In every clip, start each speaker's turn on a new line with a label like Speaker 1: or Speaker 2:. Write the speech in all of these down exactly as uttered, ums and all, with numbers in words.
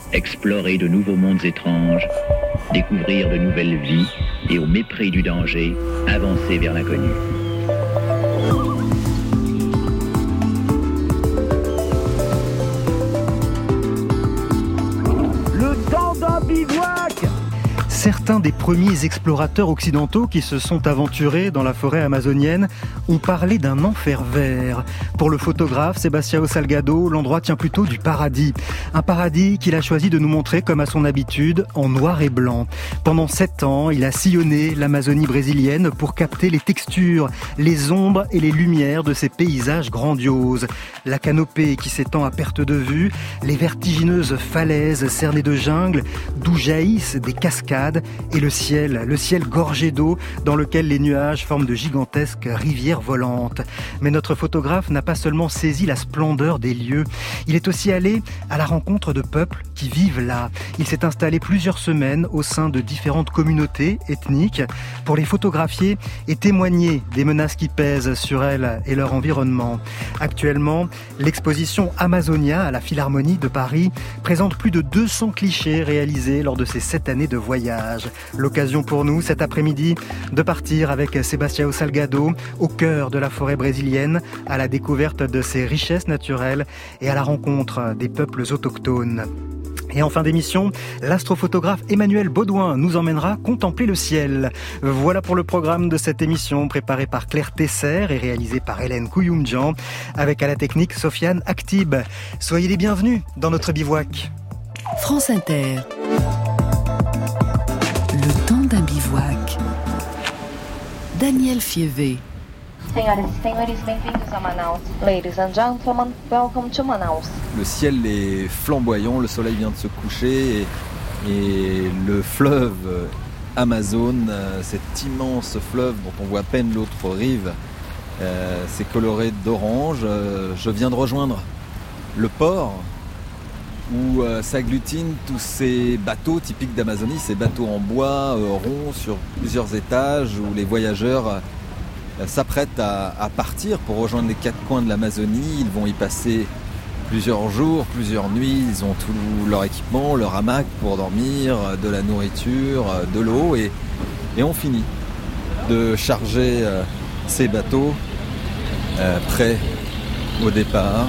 Speaker 1: explorer de nouveaux mondes étranges, découvrir de nouvelles vies et au mépris du danger, avancer vers l'inconnu.
Speaker 2: Le temps d'un bivouac!
Speaker 3: Certains des premiers explorateurs occidentaux qui se sont aventurés dans la forêt amazonienne ont parlé d'un enfer vert. Pour le photographe Sebastião Salgado, l'endroit tient plutôt du paradis. Un paradis qu'il a choisi de nous montrer comme à son habitude, en noir et blanc. Pendant sept ans, il a sillonné l'Amazonie brésilienne pour capter les textures, les ombres et les lumières de ces paysages grandioses. La canopée qui s'étend à perte de vue, les vertigineuses falaises cernées de jungle, d'où jaillissent des cascades, et le ciel, le ciel gorgé d'eau dans lequel les nuages forment de gigantesques rivières volantes. Mais notre photographe n'a pas seulement saisi la splendeur des lieux, il est aussi allé à la rencontre de peuples qui vivent là. Il s'est installé plusieurs semaines au sein de différentes communautés ethniques pour les photographier et témoigner des menaces qui pèsent sur elles et leur environnement. Actuellement, l'exposition Amazonia à la Philharmonie de Paris présente plus de deux cents clichés réalisés lors de ces sept années de voyage. L'occasion pour nous, cet après-midi, de partir avec Sebastião Salgado au cœur de la forêt brésilienne, à la découverte de ses richesses naturelles et à la rencontre des peuples autochtones. Et en fin d'émission, l'astrophotographe Emmanuel Baudouin nous emmènera contempler le ciel. Voilà pour le programme de cette émission, préparée par Claire Tesser et réalisée par Hélène Kouyoumdjian, avec à la technique Sofiane Aktib. Soyez les bienvenus dans notre bivouac.
Speaker 4: France Inter. Le temps d'un bivouac. Daniel Fievé.
Speaker 5: Senhoras e senhores, bem-vindos a Manaus. Ladies and gentlemen, welcome to Manaus.
Speaker 6: Le ciel est flamboyant, le soleil vient de se coucher et, et le fleuve Amazon, cet immense fleuve dont on voit à peine l'autre rive, euh, c'est coloré d'orange. Euh, je viens de rejoindre le port où euh, s'agglutinent tous ces bateaux typiques d'Amazonie, ces bateaux en bois euh, ronds sur plusieurs étages où les voyageurs euh, s'apprêtent à, à partir pour rejoindre les quatre coins de l'Amazonie. Ils vont y passer plusieurs jours, plusieurs nuits. Ils ont tout leur équipement, leur hamac pour dormir, de la nourriture, de l'eau et, et on finit de charger euh, ces bateaux euh, prêts au départ.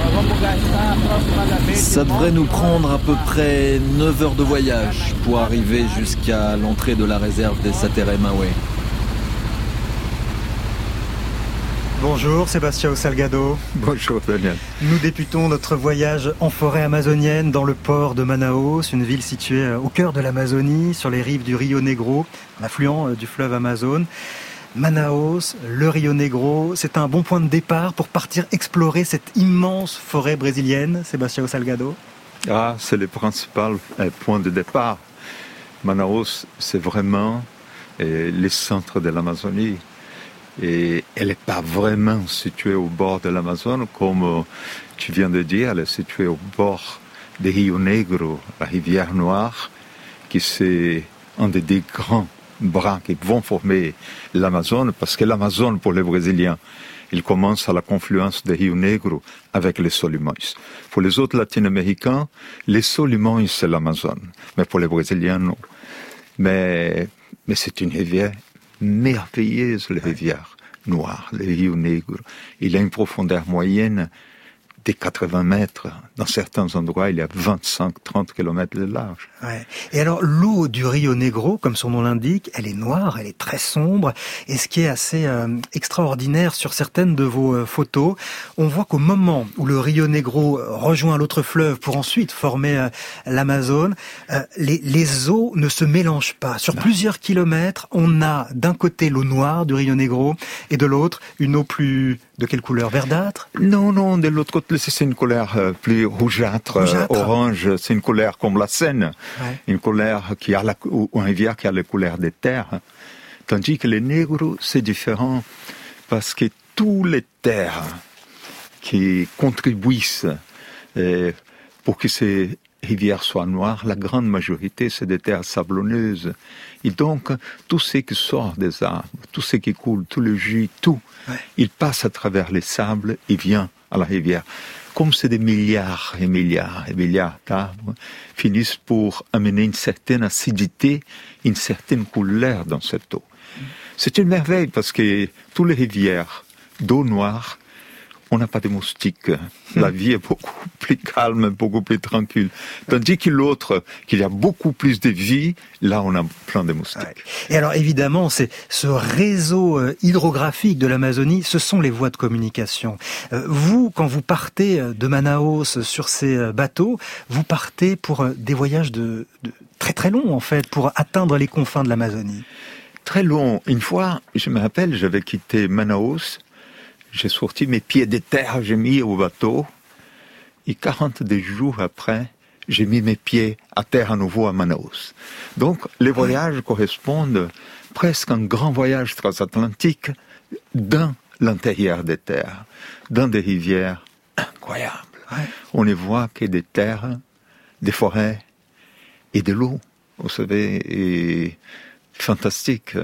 Speaker 6: Ça devrait nous prendre à peu près neuf heures de voyage pour arriver jusqu'à l'entrée de la réserve des Sateré-Maué.
Speaker 3: Bonjour Sebastião Salgado.
Speaker 7: Bonjour Daniel.
Speaker 3: Nous débutons notre voyage en forêt amazonienne dans le port de Manaus, une ville située au cœur de l'Amazonie, sur les rives du Rio Negro, l'affluent du fleuve Amazone. Manaus, le Rio Negro, c'est un bon point de départ pour partir explorer cette immense forêt brésilienne, Sebastião Salgado.
Speaker 7: Ah, c'est le principal point de départ. Manaus, c'est vraiment eh, le centre de l'Amazonie. Et elle n'est pas vraiment située au bord de l'Amazone, comme tu viens de dire, elle est située au bord du Rio Negro, la rivière Noire, qui c'est un des deux grands bras qui vont former l'Amazone, parce que l'Amazone, pour les Brésiliens, il commence à la confluence du Rio Negro avec les Solimões. Pour les autres latino-américains, les Solimões, c'est l'Amazone. Mais pour les Brésiliens, non. Mais, mais c'est une rivière merveilleuse, la rivière Noire, le Rio Negro. Il a une profondeur moyenne de quatre-vingts mètres. Dans certains endroits, il y a vingt-cinq à trente kilomètres de large.
Speaker 3: Ouais. Et alors, l'eau du Rio Negro, comme son nom l'indique, elle est noire, elle est très sombre. Et ce qui est assez euh, extraordinaire sur certaines de vos euh, photos, on voit qu'au moment où le Rio Negro rejoint l'autre fleuve pour ensuite former euh, l'Amazone, euh, les, les eaux ne se mélangent pas. Sur non. plusieurs kilomètres, on a d'un côté l'eau noire du Rio Negro et de l'autre une eau plus... de quelle couleur? Verdâtre?
Speaker 7: Non, non, de l'autre côté, c'est une couleur euh, plus rougeâtre, rougeâtre. Euh, orange. C'est une couleur comme la Seine. Ouais. Une couleur qui a la, ou une rivière qui a la couleur des terres. Tandis que le Negro, c'est différent parce que toutes les terres qui contribuent euh, pour que ces rivières soient noires, la grande majorité, c'est des terres sablonneuses. Et donc, tout ce qui sort des arbres, tout ce qui coule, tout le jus, tout, ouais. il passe à travers les sables et vient à la rivière. comme c'est des milliards et milliards et milliards d'arbres, finissent pour amener une certaine acidité, une certaine couleur dans cette eau. C'est une merveille parce que toutes les rivières d'eau noire, on n'a pas de moustiques. La vie est beaucoup plus calme, beaucoup plus tranquille. Tandis que l'autre, qu'il y a beaucoup plus de vie, là on a plein de moustiques.
Speaker 3: Ouais. Et alors évidemment, c'est ce réseau hydrographique de l'Amazonie, ce sont les voies de communication. Euh, vous, quand vous partez de Manaus sur ces bateaux, vous partez pour des voyages de, de très très longs en fait, pour atteindre les confins de l'Amazonie.
Speaker 7: Très long. Une fois, je me rappelle, j'avais quitté Manaus. J'ai sorti mes pieds de terre, j'ai mis au bateau, et quarante-deux jours après, j'ai mis mes pieds à terre à nouveau à Manaus. Donc, les voyages correspondent presque à un grand voyage transatlantique dans l'intérieur des terres, dans des rivières incroyables. Ouais. On ne voit que des terres, des forêts et de l'eau, vous savez, et fantastique.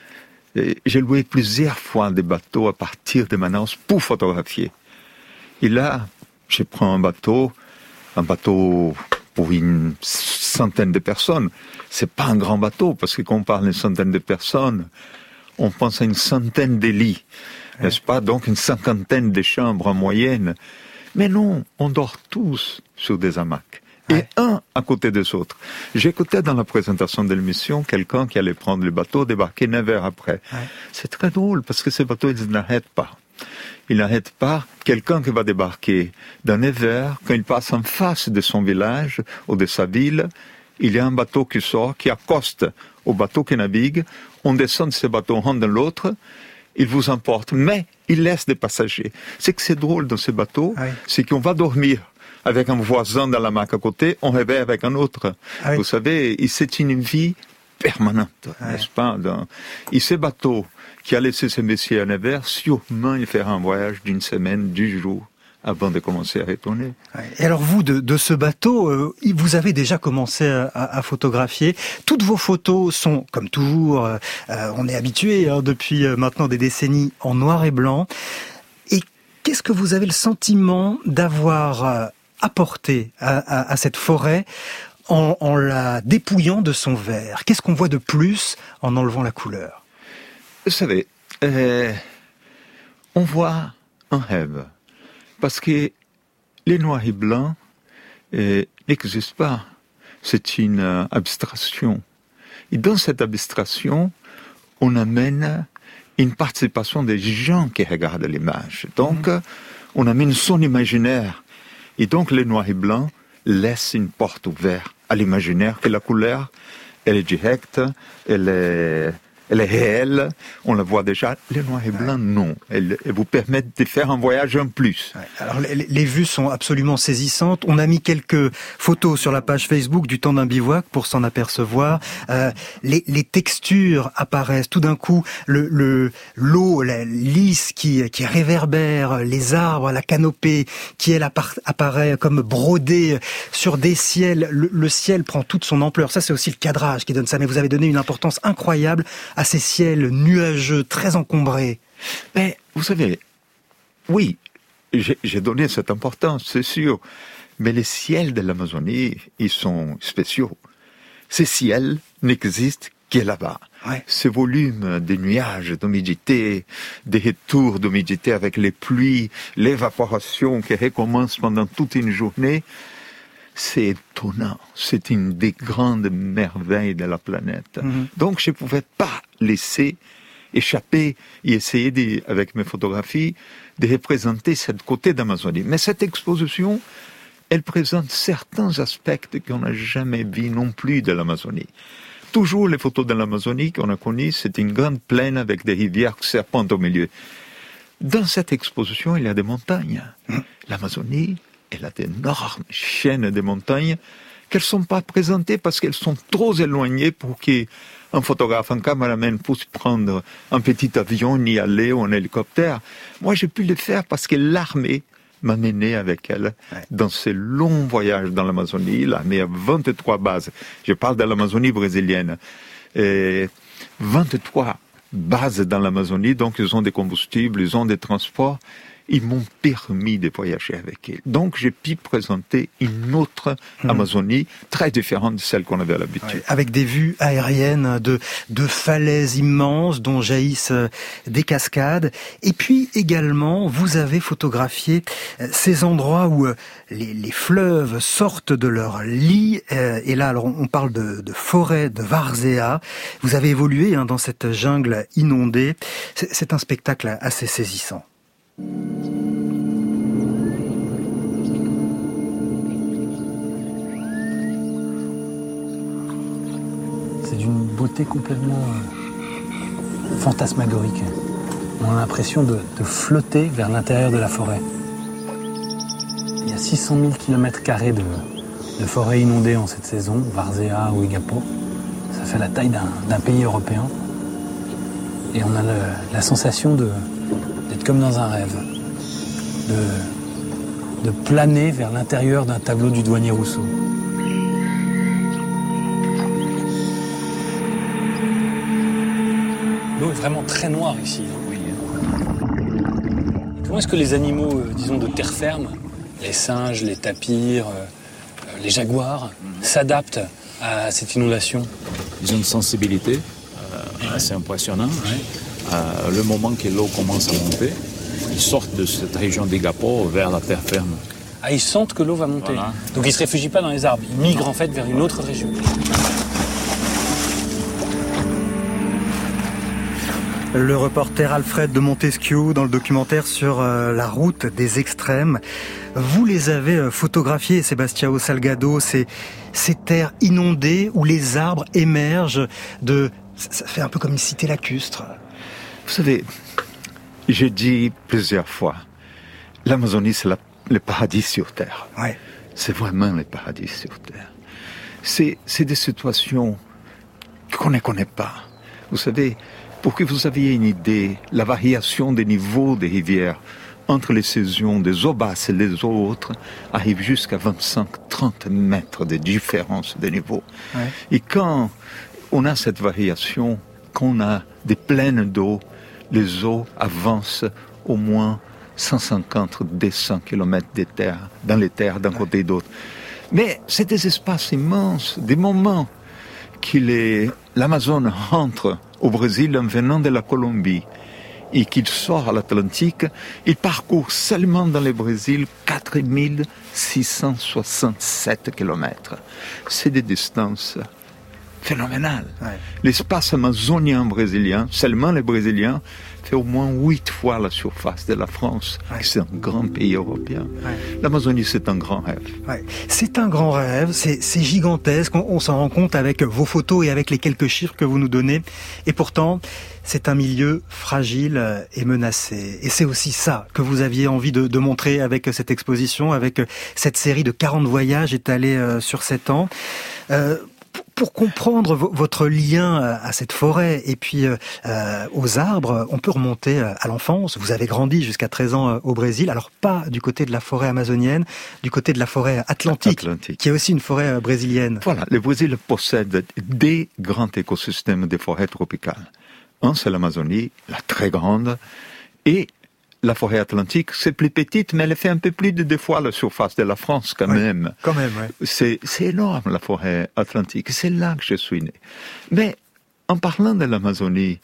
Speaker 7: Et j'ai loué plusieurs fois des bateaux à partir de Manaus pour photographier. Et là, je prends un bateau, un bateau pour une centaine de personnes. C'est pas un grand bateau, parce que quand on parle d'une centaine de personnes, on pense à une centaine de lits, ouais. N'est-ce pas? Donc une cinquantaine de chambres en moyenne. Mais non, on dort tous sur des hamacs. Et ouais. Un à côté des autres. J'écoutais dans la présentation de l'émission quelqu'un qui allait prendre le bateau, débarquer neuf heures après. Ouais. C'est très drôle parce que ces bateaux, ils n'arrêtent pas. Ils n'arrêtent pas. Quelqu'un qui va débarquer dans neuf heures, quand il passe en face de son village ou de sa ville, il y a un bateau qui sort, qui accoste au bateau qui navigue. On descend de ce bateau, on rentre dans l'autre. Il vous emporte, mais il laisse des passagers. C'est que c'est drôle dans ces bateaux, ouais. C'est qu'on va dormir avec un voisin dans la hamac à côté, on réveille avec un autre. Ah oui. Vous savez, c'est une vie permanente, ouais. N'est-ce pas? Et ce bateau qui a laissé ce messieurs à neuf heures, sûrement il fera un voyage d'une semaine, dix jours, avant de commencer à retourner.
Speaker 3: Ouais. Et alors vous, de, de ce bateau, euh, vous avez déjà commencé à, à photographier. Toutes vos photos sont, comme toujours, euh, on est habitué hein, depuis maintenant des décennies, en noir et blanc. Et qu'est-ce que vous avez le sentiment d'avoir euh, apporté à, à, à cette forêt en, en la dépouillant de son vert? Qu'est-ce qu'on voit de plus en enlevant la couleur?
Speaker 7: Vous savez, euh, on voit un rêve. Parce que les noirs et blancs euh, n'existent pas. C'est une euh, abstraction. Et dans cette abstraction, on amène une participation des gens qui regardent l'image. Donc, mmh. on amène son imaginaire. Et donc, les noirs et blancs laissent une porte ouverte à l'imaginaire, que la couleur, elle est directe, elle est... Elle est réelle, on la voit déjà. Les noirs et blancs, non. Elles, elles vous permettent de faire un voyage en plus.
Speaker 3: Ouais. Alors, les, les vues sont absolument saisissantes. On a mis quelques photos sur la page Facebook du Temps d'un bivouac pour s'en apercevoir. Euh, les, les textures apparaissent. Tout d'un coup, le, le, l'eau la lisse qui, qui réverbère, les arbres, la canopée qui, elle, apparaît comme brodée sur des ciels. Le, le ciel prend toute son ampleur. Ça, c'est aussi le cadrage qui donne ça. Mais vous avez donné une importance incroyable à ces ciels nuageux, très encombrés.
Speaker 7: Mais, vous savez, oui, j'ai, j'ai donné cette importance, c'est sûr. Mais les ciels de l'Amazonie, ils sont spéciaux. Ces ciels n'existent que là-bas. Ouais. Ces volumes de nuages, d'humidité, des retours d'humidité avec les pluies, l'évaporation qui recommence pendant toute une journée, c'est étonnant. C'est une des grandes merveilles de la planète. Mmh. Donc, je ne pouvais pas laisser échapper et essayer, de, avec mes photographies, de représenter ce côté d'Amazonie. Mais cette exposition, elle présente certains aspects qu'on n'a jamais vus non plus de l'Amazonie. Toujours les photos de l'Amazonie qu'on a connues, c'est une grande plaine avec des rivières qui serpentent au milieu. Dans cette exposition, il y a des montagnes. Mmh. L'Amazonie, elle a d'énormes chaînes de montagnes qu'elles ne sont pas présentées parce qu'elles sont trop éloignées pour qu'un photographe, un caméraman puisse prendre un petit avion, y aller ou un hélicoptère. Moi, j'ai pu le faire parce que l'armée m'a mené avec elle dans ces longs voyages dans l'Amazonie. L'armée a vingt-trois bases. Je parle de l'Amazonie brésilienne. Et vingt-trois bases dans l'Amazonie, donc ils ont des combustibles, ils ont des transports. ils m'ont permis de voyager avec eux. Donc j'ai pu présenter une autre mmh. Amazonie très différente de celle qu'on avait à l'habitude.
Speaker 3: Ouais, avec des vues aériennes de, de falaises immenses dont jaillissent des cascades. Et puis également, vous avez photographié ces endroits où les, les fleuves sortent de leur lit. Et là, alors on parle de, de forêt de Várzea. Vous avez évolué hein, dans cette jungle inondée. C'est, c'est un spectacle assez saisissant.
Speaker 8: C'est d'une beauté complètement euh, fantasmagorique. On a l'impression de, de flotter vers l'intérieur de la forêt. Il y a six cent mille kilomètres carrés de, de forêt inondée en cette saison, Várzea ou Igapo. Ça fait la taille d'un, d'un pays européen. Et on a le, la sensation de, d'être comme dans un rêve, de, de planer vers l'intérieur d'un tableau du douanier Rousseau. L'eau est vraiment très noire ici. Oui. Comment est-ce que les animaux, euh, disons, de terre ferme, les singes, les tapirs, euh, les jaguars, mm-hmm. s'adaptent à cette inondation?
Speaker 9: Ils ont une sensibilité euh, assez impressionnante. Ouais. Euh, le moment que l'eau commence à monter, ils sortent de cette région d'Igapo vers la terre ferme.
Speaker 8: Ah, ils sentent que l'eau va monter. Voilà. Donc ils ne se réfugient pas dans les arbres, ils migrent en fait vers une autre région.
Speaker 3: Le reporter Alfred de Montesquieu dans le documentaire sur euh, la route des extrêmes. Vous les avez photographiés, Sebastião Salgado, ces, ces terres inondées où les arbres émergent de... Ça fait un peu comme une cité lacustre.
Speaker 7: Vous savez, j'ai dit plusieurs fois, l'Amazonie c'est la, le paradis sur Terre.
Speaker 3: Ouais.
Speaker 7: C'est vraiment le paradis sur Terre. C'est, c'est des situations qu'on ne connaît pas. Vous savez, pour que vous ayez une idée, la variation des niveaux des rivières entre les saisons des eaux basses et les autres arrive jusqu'à vingt-cinq à trente mètres de différence de niveau. Ouais. Et quand on a cette variation, quand on a des plaines d'eau, les eaux avancent au moins cent cinquante à deux cents kilomètres de terre, dans les terres d'un ouais. côté et d'autre. Mais c'est des espaces immenses, des moments que les, l'Amazone rentre au Brésil en venant de la Colombie et qu'il sort à l'Atlantique, il parcourt seulement dans le Brésil quatre mille six cent soixante-sept kilomètres. C'est des distances phénoménales. Ouais. L'espace amazonien brésilien, seulement les Brésiliens, fait au moins huit fois la surface de la France. Ouais. C'est un grand pays européen. Ouais. L'Amazonie, c'est un grand rêve.
Speaker 3: Ouais. C'est un grand rêve, c'est, c'est gigantesque, on, on s'en rend compte avec vos photos et avec les quelques chiffres que vous nous donnez. Et pourtant, c'est un milieu fragile et menacé. Et c'est aussi ça que vous aviez envie de, de montrer avec cette exposition, avec cette série de quarante voyages étalés euh, sur sept ans. Euh, Pour comprendre v- votre lien à cette forêt et puis euh, aux arbres, on peut remonter à l'enfance. Vous avez grandi jusqu'à treize ans au Brésil, alors pas du côté de la forêt amazonienne, du côté de la forêt atlantique, Atlantique. qui est aussi une forêt brésilienne.
Speaker 7: Voilà, le Brésil possède des grands écosystèmes de forêts tropicales. Un, c'est l'Amazonie, la très grande, et la forêt atlantique, c'est plus petite, mais elle fait un peu plus de deux fois la surface de la France quand
Speaker 3: oui,
Speaker 7: même.
Speaker 3: Quand même, oui.
Speaker 7: C'est, c'est énorme, la forêt atlantique. C'est là que je suis né. Mais en parlant de l'Amazonie,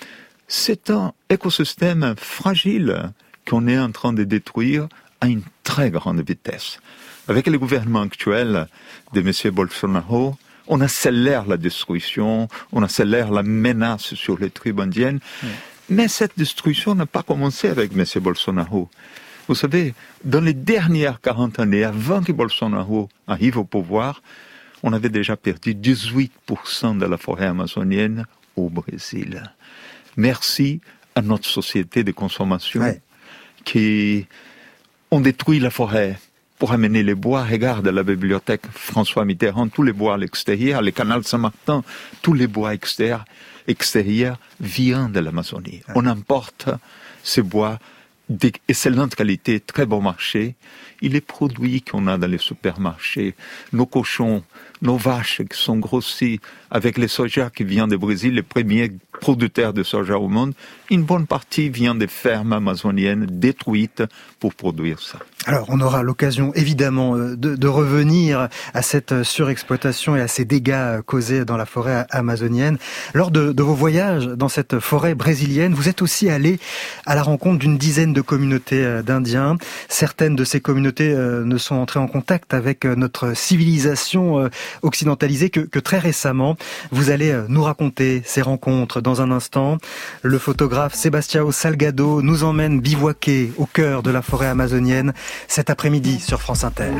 Speaker 7: c'est un écosystème fragile qu'on est en train de détruire à une très grande vitesse. Avec le gouvernement actuel de M. Bolsonaro, on accélère la destruction, on accélère la menace sur les tribus indiennes. Oui. Mais cette destruction n'a pas commencé avec M. Bolsonaro. Vous savez, dans les dernières quarante années, avant que Bolsonaro arrive au pouvoir, on avait déjà perdu dix-huit pour cent de la forêt amazonienne au Brésil. Merci à notre société de consommation ouais. qui ont détruit la forêt pour amener les bois. Regarde la bibliothèque François Mitterrand, tous les bois à l'extérieur, les canals Saint-Martin, tous les bois extérieurs, extérieurs viennent de l'Amazonie. Ouais. On importe ces bois d'excellente qualité, très bon marché. Et les produits qu'on a dans les supermarchés, nos cochons, nos vaches qui sont grossis avec les soja qui viennent du Brésil, les premiers producteurs de soja au monde, une bonne partie vient des fermes amazoniennes détruites pour produire ça.
Speaker 3: Alors, on aura l'occasion, évidemment, de, de revenir à cette surexploitation et à ces dégâts causés dans la forêt amazonienne. Lors de, de vos voyages dans cette forêt brésilienne, vous êtes aussi allé à la rencontre d'une dizaine de communautés d'Indiens. Certaines de ces communautés ne sont entrées en contact avec notre civilisation occidentalisée que, que très récemment. Vous allez nous raconter ces rencontres dans un instant. Le photographe Sebastião Salgado nous emmène bivouaquer au cœur de la forêt amazonienne cet après-midi sur France Inter.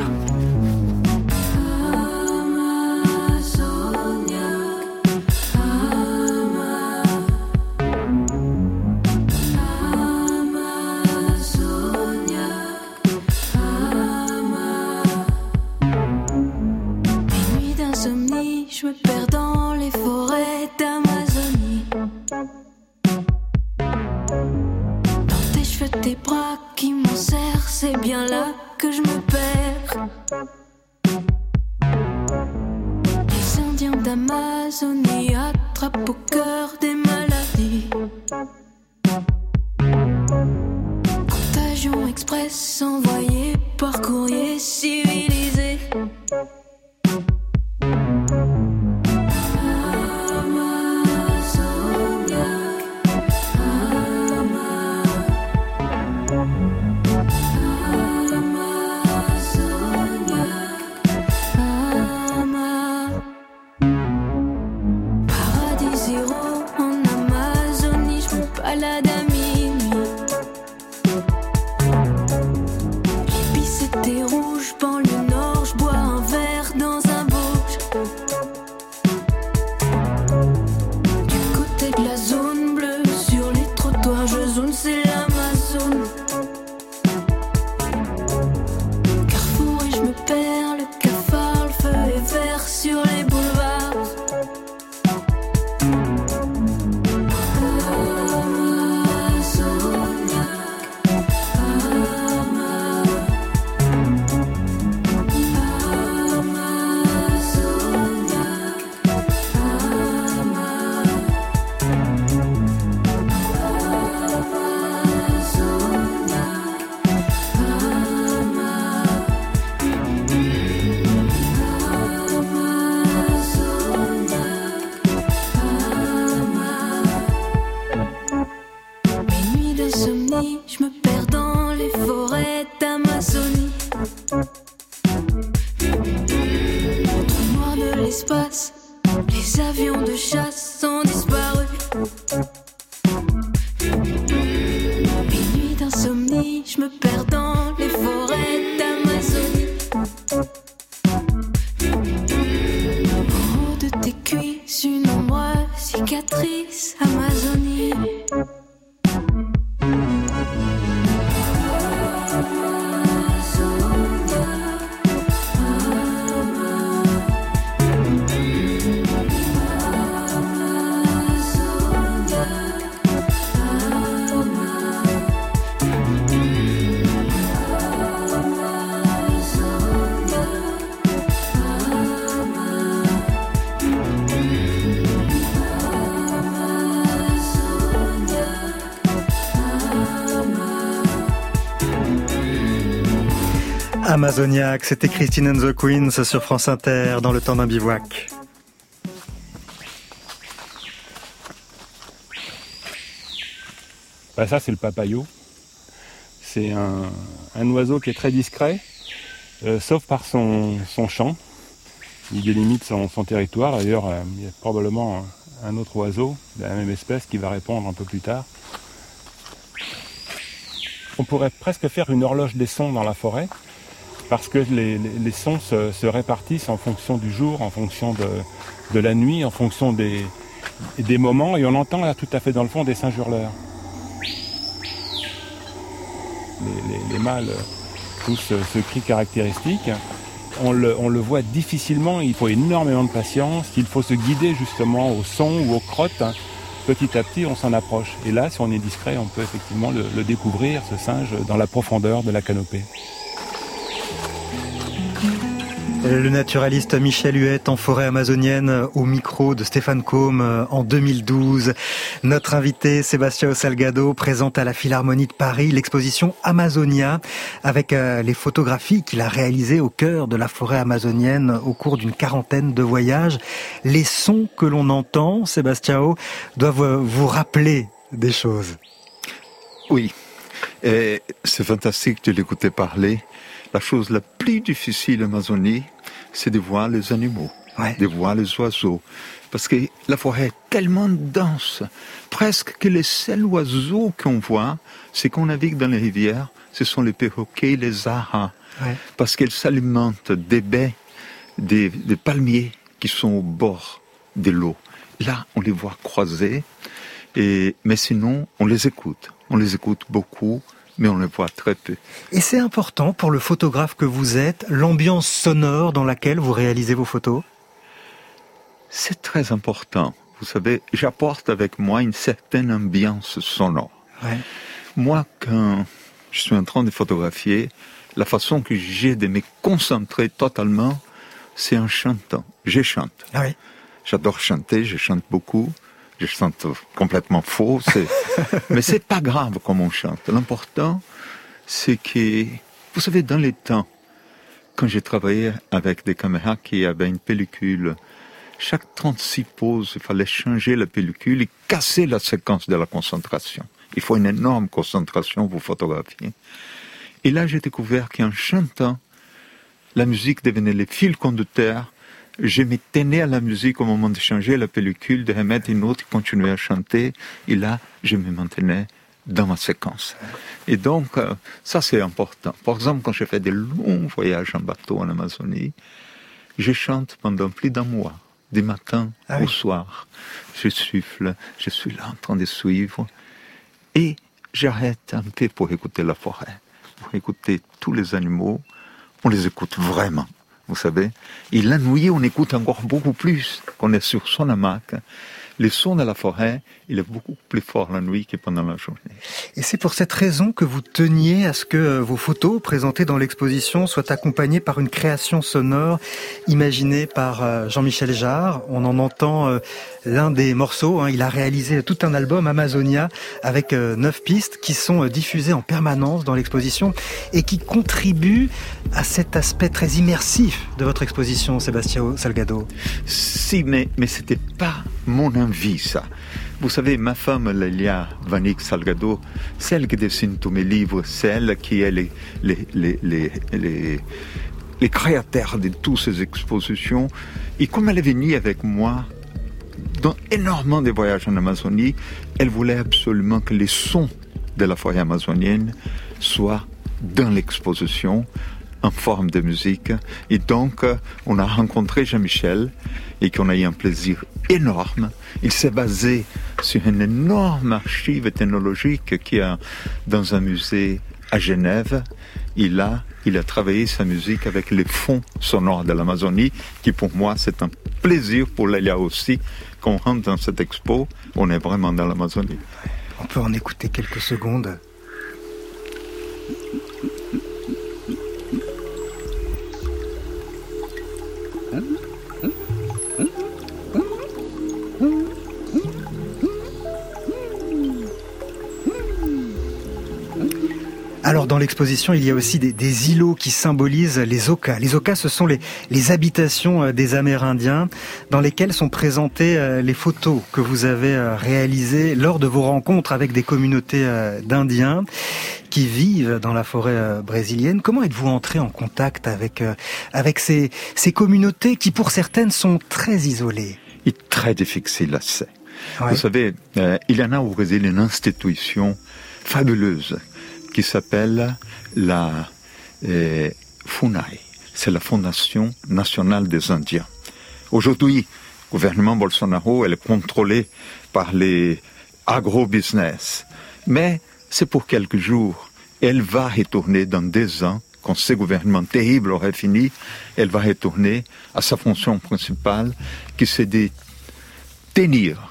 Speaker 10: Je me perds dans les forêts d'Amazonie. Dans tes cheveux, tes bras qui m'en serrent, c'est bien là que je me perds. Les Indiens d'Amazonie attrapent au cœur des maladies. Contagion express envoyée par courrier civilisé.
Speaker 3: Amazoniac, c'était Christine and the Queens sur France Inter dans le temps d'un bivouac.
Speaker 11: Bah ça c'est le papayo. C'est un, un oiseau qui est très discret, euh, sauf par son, son chant. Il délimite son, son territoire. D'ailleurs, euh, il y a probablement un, un autre oiseau de la même espèce qui va répondre un peu plus tard. On pourrait presque faire une horloge des sons dans la forêt, parce que les, les, les sons se, se répartissent en fonction du jour, en fonction de, de la nuit, en fonction des, des moments, et on entend là tout à fait dans le fond des singes hurleurs. Les, les, les mâles poussent ce, ce cri caractéristique. On le, on le voit difficilement, il faut énormément de patience, il faut se guider justement au son ou aux crottes petit à petit, on s'en approche. Et là, si on est discret, on peut effectivement le, le découvrir, ce singe, dans la profondeur de la canopée.
Speaker 3: Le naturaliste Michel Huet en forêt amazonienne au micro de Stéphane Côme en deux mille douze. Notre invité Sebastião Salgado présente à la Philharmonie de Paris l'exposition Amazonia avec les photographies qu'il a réalisées au cœur de la forêt amazonienne au cours d'une quarantaine de voyages. Les sons que l'on entend, Sebastião, doivent vous rappeler des choses.
Speaker 7: Oui, et c'est fantastique de l'écouter parler. La chose la plus difficile en Amazonie, c'est de voir les animaux, ouais. de voir les oiseaux. Parce que la forêt est tellement dense, presque que les seuls oiseaux qu'on voit, c'est qu'on navigue dans les rivières, ce sont les perroquets, les aras. Ouais. Parce qu'elles s'alimentent des baies, des, des palmiers qui sont au bord de l'eau. Là, on les voit croiser, et, mais sinon, on les écoute. On les écoute beaucoup. Mais on le voit très peu.
Speaker 3: Et c'est important pour le photographe que vous êtes, l'ambiance sonore dans laquelle vous réalisez vos photos ?
Speaker 7: C'est très important. Vous savez, j'apporte avec moi une certaine ambiance sonore. Ouais. Moi, quand je suis en train de photographier, la façon que j'ai de me concentrer totalement, c'est en chantant. Je chante. Ah oui. J'adore chanter, je chante beaucoup. Je chante complètement faux, c'est... mais c'est pas grave comme on chante. L'important, c'est que, vous savez, dans les temps, quand j'ai travaillé avec des caméras qui avaient une pellicule, chaque trente-six poses, il fallait changer la pellicule et casser la séquence de la concentration. Il faut une énorme concentration pour photographier. Et là, j'ai découvert qu'en chantant, la musique devenait le fil conducteur. Je me tenais à la musique au moment de changer la pellicule, de remettre une autre et continuer à chanter. Et là, je me maintenais dans ma séquence. Et donc, euh, ça c'est important. Par exemple, quand je fais des longs voyages en bateau en Amazonie, je chante pendant plus d'un mois, du matin ah oui. au soir. Je souffle, je suis là en train de suivre. Et j'arrête un peu pour écouter la forêt, pour écouter tous les animaux. On les écoute vraiment. Vous savez, et la nuit, on écoute encore beaucoup plus qu'on est sur son hamac. Les sons de la forêt, il est beaucoup plus fort la nuit que pendant la journée.
Speaker 3: Et c'est pour cette raison que vous teniez à ce que vos photos présentées dans l'exposition soient accompagnées par une création sonore imaginée par Jean-Michel Jarre. On en entend l'un des morceaux. Il a réalisé tout un album Amazonia avec neuf pistes qui sont diffusées en permanence dans l'exposition et qui contribuent à cet aspect très immersif de votre exposition, Sebastião Salgado.
Speaker 7: Si, mais, mais c'était pas mon envie, ça. Vous savez, ma femme, Lélia Vanik Salgado, celle qui dessine tous mes livres, celle qui est les, les, les, les, les, les créateurs de toutes ces expositions. Et comme elle est venue avec moi dans énormément de voyages en Amazonie, elle voulait absolument que les sons de la forêt amazonienne soient dans l'exposition, en forme de musique. Et donc, on a rencontré Jean-Michel et qu'on a eu un plaisir énorme. Il s'est basé sur une énorme archive ethnologique qui est dans un musée à Genève. Et là, il a travaillé sa musique avec les fonds sonores de l'Amazonie, qui pour moi, c'est un plaisir pour Lélia aussi. Quand on rentre dans cette expo, on est vraiment dans l'Amazonie.
Speaker 3: On peut en écouter quelques secondes. Alors dans l'exposition, il y a aussi des, des îlots qui symbolisent les okas. Les okas, ce sont les, les habitations des Amérindiens dans lesquelles sont présentées les photos que vous avez réalisées lors de vos rencontres avec des communautés d'Indiens qui vivent dans la forêt brésilienne. Comment êtes-vous entré en contact avec, avec ces, ces communautés qui, pour certaines, sont très isolées?
Speaker 7: Et très difficile à faire. Ouais. Vous savez, euh, il y en a au Brésil une institution fabuleuse qui s'appelle la euh, FUNAI. C'est la Fondation nationale des Indiens. Aujourd'hui, le gouvernement Bolsonaro, elle est contrôlée par les agro-business. Mais c'est pour quelques jours. Elle va retourner dans deux ans, quand ce gouvernement terrible aurait fini, elle va retourner à sa fonction principale, qui c'est de tenir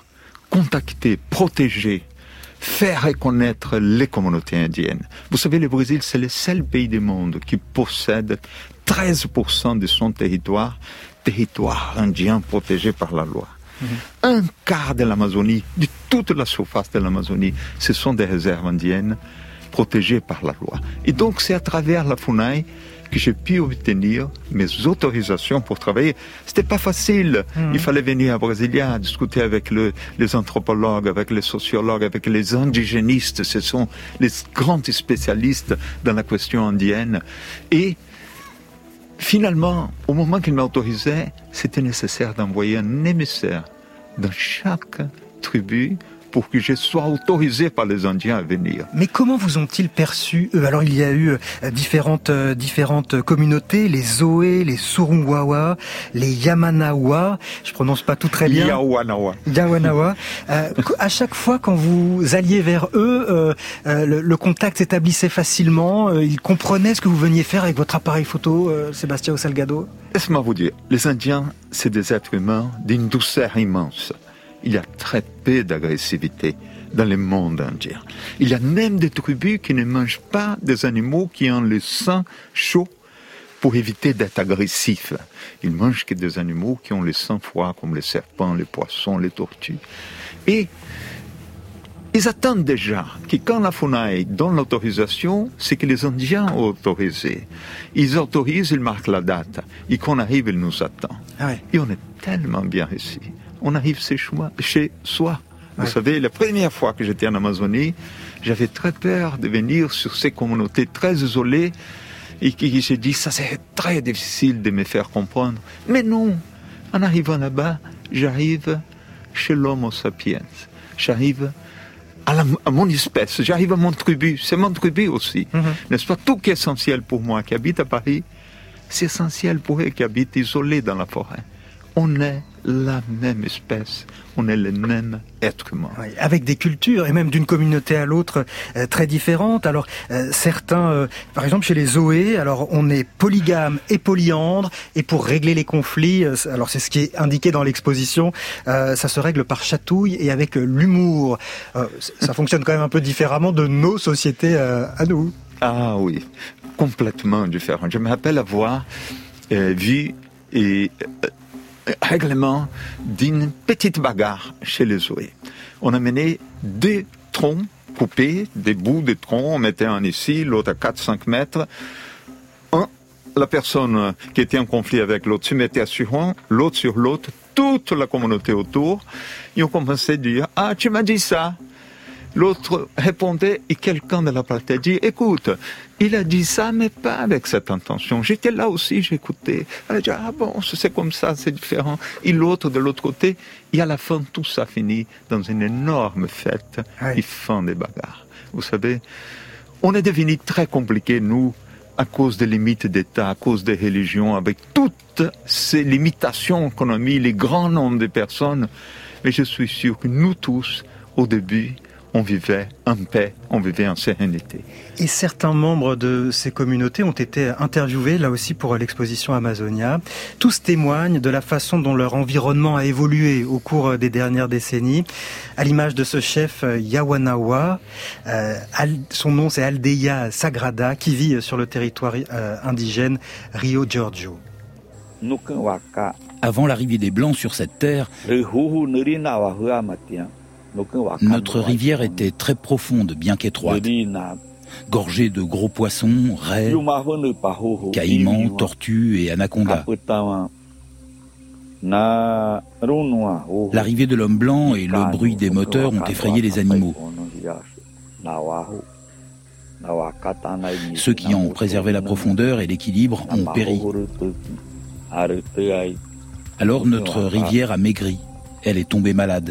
Speaker 7: contacter, protéger, faire reconnaître les communautés indiennes. Vous savez, le Brésil, c'est le seul pays du monde qui possède treize pour cent de son territoire, territoire indien protégé par la loi. Mmh. Un quart de l'Amazonie, de toute la surface de l'Amazonie, ce sont des réserves indiennes protégées par la loi. Et donc, c'est à travers la FUNAI que j'ai pu obtenir mes autorisations pour travailler. C'était pas facile. Mmh. Il fallait venir à Brasilia, discuter avec le, les anthropologues, avec les sociologues, avec les indigénistes. Ce sont les grands spécialistes dans la question indienne. Et finalement, au moment qu'il m'a autorisé, c'était nécessaire d'envoyer un émissaire dans chaque tribu pour que je sois autorisé par les Indiens à venir.
Speaker 3: Mais comment vous ont-ils perçu eux? Alors il y a eu euh, différentes, euh, différentes communautés, les Zoé, les Surungwawa, les Yamanawa, je prononce pas tout très bien.
Speaker 7: Yawanawa.
Speaker 3: Yawanawa. Euh, à chaque fois quand vous alliez vers eux, euh, euh, le, le contact s'établissait facilement, euh, ils comprenaient ce que vous veniez faire avec votre appareil photo, euh, Sebastião Salgado?
Speaker 7: Laisse-moi vous dire, les Indiens, c'est des êtres humains d'une douceur immense. Il y a très peu d'agressivité dans le monde indien. Il y a même des tribus qui ne mangent pas des animaux qui ont le sang chaud pour éviter d'être agressifs. Ils mangent que des animaux qui ont le sang froid, comme les serpents, les poissons, les tortues. Et ils attendent déjà que quand la FUNAI donne l'autorisation, c'est que les Indiens ont autorisé. Ils autorisent, ils marquent la date. Et quand on arrive, ils nous attendent.
Speaker 3: Ah ouais.
Speaker 7: Et on est tellement bien ici. On arrive chez soi. Chez soi. Vous ouais. savez, la première fois que j'étais en Amazonie, j'avais très peur de venir sur ces communautés très isolées et qui j'ai dit, ça c'est très difficile de me faire comprendre. Mais non, en arrivant là-bas, j'arrive chez l'Homo sapiens. J'arrive à, la, à mon espèce, j'arrive à mon tribu. C'est mon tribu aussi. Mm-hmm. N'est-ce pas? Tout qui est essentiel pour moi qui habite à Paris, c'est essentiel pour eux qui habitent isolés dans la forêt. On est la même espèce, on est le même être humain.
Speaker 3: Oui, avec des cultures, et même d'une communauté à l'autre, euh, très différentes. Alors, euh, certains, euh, par exemple chez les Zoé, alors on est polygame et polyandre, et pour régler les conflits, euh, alors c'est ce qui est indiqué dans l'exposition, euh, ça se règle par chatouille et avec euh, l'humour. Euh, ça fonctionne quand même un peu différemment de nos sociétés euh, à nous.
Speaker 7: Ah oui, complètement différent. Je me rappelle avoir euh, vu et... Euh, règlement d'une petite bagarre chez les Zoé. On a mené deux troncs coupés, des bouts de troncs, on mettait un ici, l'autre à quatre à cinq mètres. Un, la personne qui était en conflit avec l'autre se mettait sur un, l'autre sur l'autre, toute la communauté autour, et on commençait à dire « Ah, tu m'as dit ça !» L'autre répondait et quelqu'un de la plateau dit « Écoute, il a dit ça, mais pas avec cette intention. J'étais là aussi, j'écoutais. » Elle a dit « Ah bon, c'est comme ça, c'est différent. » Et l'autre de l'autre côté, et à la fin, tout ça finit dans une énorme fête oui. et fin des bagarres. Vous savez, on est devenu très compliqué, nous, à cause des limites d'État, à cause des religions, avec toutes ces limitations qu'on a mis, les grands nombres de personnes. Mais je suis sûr que nous tous, au début, on vivait en paix, on vivait en sérénité.
Speaker 3: Et certains membres de ces communautés ont été interviewés, là aussi pour l'exposition Amazonia. Tous témoignent de la façon dont leur environnement a évolué au cours des dernières décennies. À l'image de ce chef Yawanawa, euh, son nom c'est Aldeia Sagrada, qui vit sur le territoire euh, indigène Rio Giorgio.
Speaker 12: Avant l'arrivée des Blancs sur cette terre, notre rivière était très profonde, bien qu'étroite, gorgée de gros poissons, raies, caïmans, tortues et anacondas. L'arrivée de l'homme blanc et le bruit des moteurs ont effrayé les animaux. Ceux qui ont préservé la profondeur et l'équilibre ont péri. Alors notre rivière a maigri. Elle est tombée malade.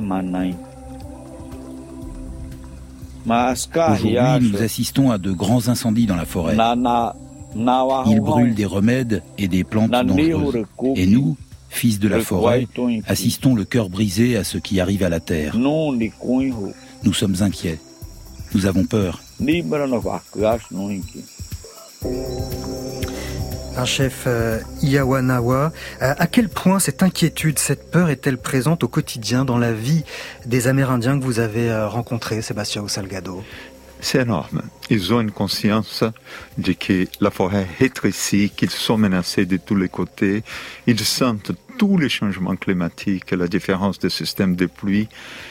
Speaker 12: Aujourd'hui, nous assistons à de grands incendies dans la forêt. Ils brûlent des remèdes et des plantes dangereuses. Et nous, fils de la forêt, assistons le cœur brisé à ce qui arrive à la terre. Nous sommes inquiets. Nous avons peur.
Speaker 3: Un chef euh, Iawanawa. Euh, à quel point cette inquiétude, cette peur est-elle présente au quotidien dans la vie des Amérindiens que vous avez euh, rencontrés, Sebastião Salgado?
Speaker 7: C'est énorme. Ils ont une conscience de que la forêt rétrécit, qu'ils sont menacés de tous les côtés. Ils sentent tous les changements climatiques, la différence des systèmes de pluie.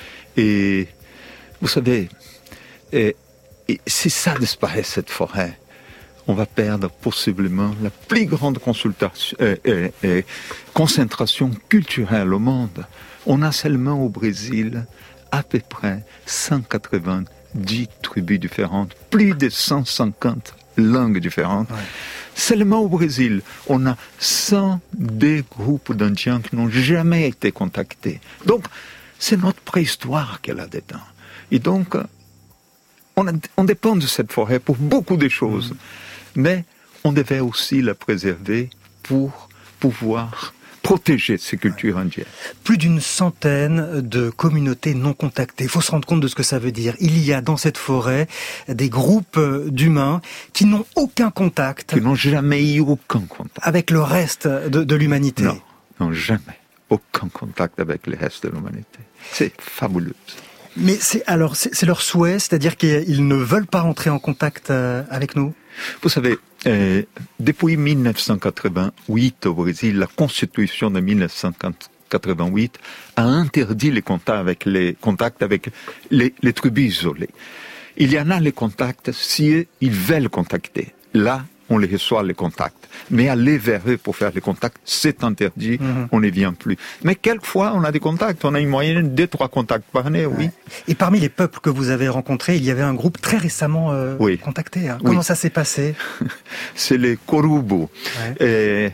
Speaker 7: Et vous savez, et, et si ça disparaît, cette forêt, on va perdre possiblement la plus grande consultation, euh, euh, euh, concentration culturelle au monde. On a seulement au Brésil à peu près cent quatre-vingt-dix tribus différentes, plus de cent cinquante langues différentes. Ouais. Seulement au Brésil, on a cent deux groupes d'Indiens qui n'ont jamais été contactés. Donc, c'est notre préhistoire qu'elle a dedans. Et donc, on, a, on dépend de cette forêt pour beaucoup de choses. Mmh. Mais on devait aussi la préserver pour pouvoir protéger ces cultures indiennes.
Speaker 3: Plus d'une centaine de communautés non contactées. Il faut se rendre compte de ce que ça veut dire. Il y a dans cette forêt des groupes d'humains qui n'ont aucun contact.
Speaker 7: Qui n'ont jamais eu aucun contact.
Speaker 3: Avec le reste de, de l'humanité.
Speaker 7: Non, non, jamais. Aucun contact avec le reste de l'humanité. C'est fabuleux.
Speaker 3: Mais c'est alors c'est, c'est leur souhait, c'est-à-dire qu'ils ne veulent pas rentrer en contact euh, avec nous?
Speaker 7: Vous savez, euh, depuis mille neuf cent quatre-vingt-huit au Brésil, la Constitution de mille neuf cent quatre-vingt-huit a interdit les contacts avec les contacts avec les, les tribus isolées. Il y en a les contacts si ils veulent contacter. Là, on les reçoit les contacts. Mais aller vers eux pour faire les contacts, c'est interdit, mmh. on n'y vient plus. Mais quelquefois, on a des contacts, on a une moyenne de deux, trois contacts par année, oui. Ouais.
Speaker 3: Et parmi les peuples que vous avez rencontrés, il y avait un groupe très récemment euh, oui. contacté. Hein. Comment oui. ça s'est passé?
Speaker 7: C'est les Korubo. Ouais. Et